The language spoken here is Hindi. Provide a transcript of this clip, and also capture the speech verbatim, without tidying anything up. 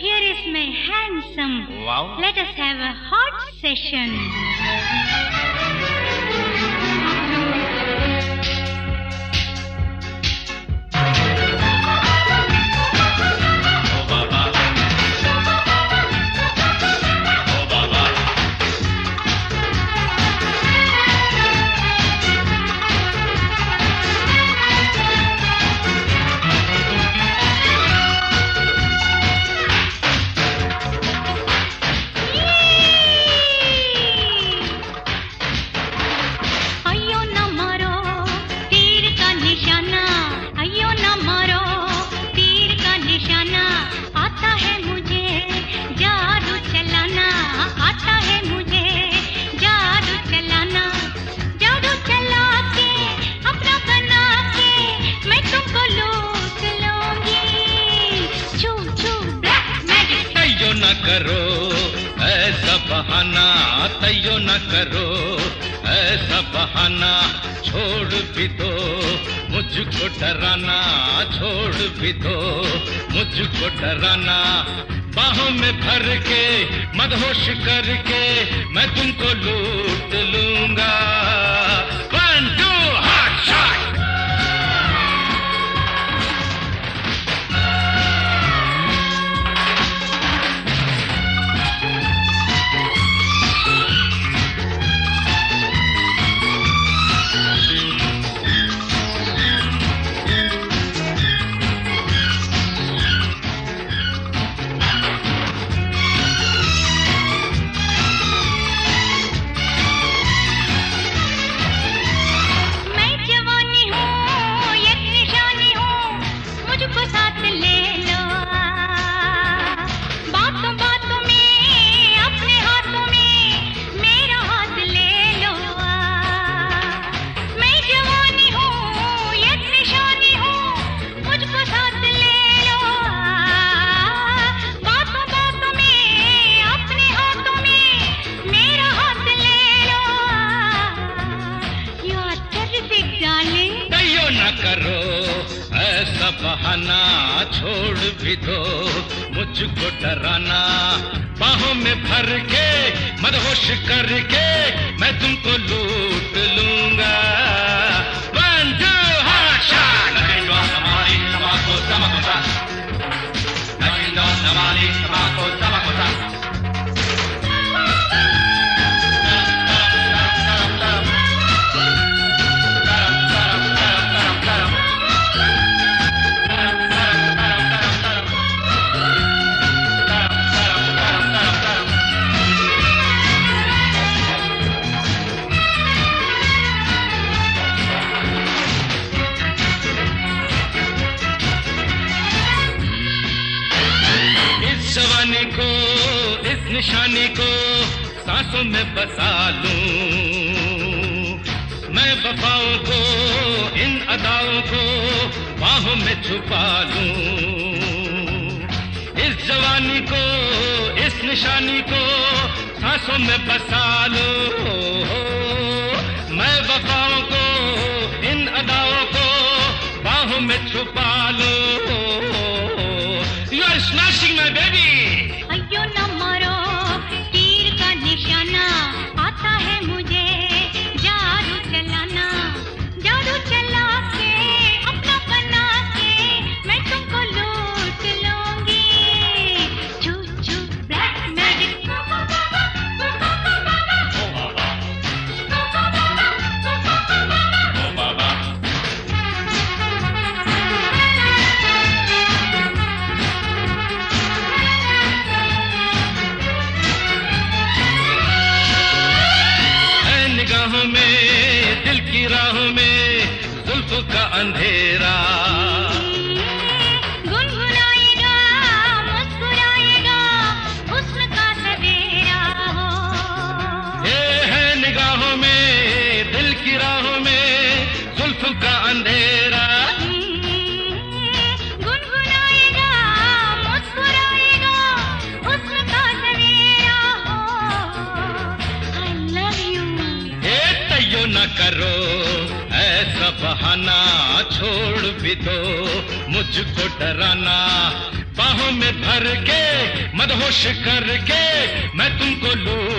here is my handsome. Wow. Let us have a hot session. करो ऐसा बहाना, तैयो न करो ऐसा बहाना, छोड़ भी दो मुझको डराना, छोड़ भी दो मुझको डराना, बाहों में भर के मदहोश करके मैं तुमको लूट लूंगा। One two hot shot. करो ऐसा बहाना, छोड़ भी दो मुझको डराना, बाहों में भर के मदहोश करके मैं तुमको लूट लूंगा। One two hot shot. नगिंदो नमाली तमाको तमाकोता, नगिंदो नमाली तमाको तमाकोता। जवानी को इस निशानी को सांसों में बसा लूं, मैं वफाओं को इन अदाओं को बाहों में छुपा लूं, इस जवानी को इस निशानी को सांसों में बसा लूं, मैं वफाओं को इन अदाओं को बाहों में छुपा लूं। You are smashing my baby. अयो न मरो, तीर का निशाना आता है मुझे, जादू चलाना, जादू चला के अपना बना के मैं तुमको लूट लूंगी। छू छू ब्लैक मैजिक। निगाहों में दिल की राहों में जुल्फों का अंधेरा, गुनगुनाएगा मुस्कुराएगा हुस्न का सवेरा हो। ये है निगाहों में दिल की राहों में जुल्फों का अंधेरा, गुनगुनाएगा मुस्कुराएगा हुस्न का सवेरा हो। I love you। तैयो न करो ऐसा बहाना, छोड़ भी दो मुझको डराना, बाहों में भर के मदहोश करके मैं तुमको लूट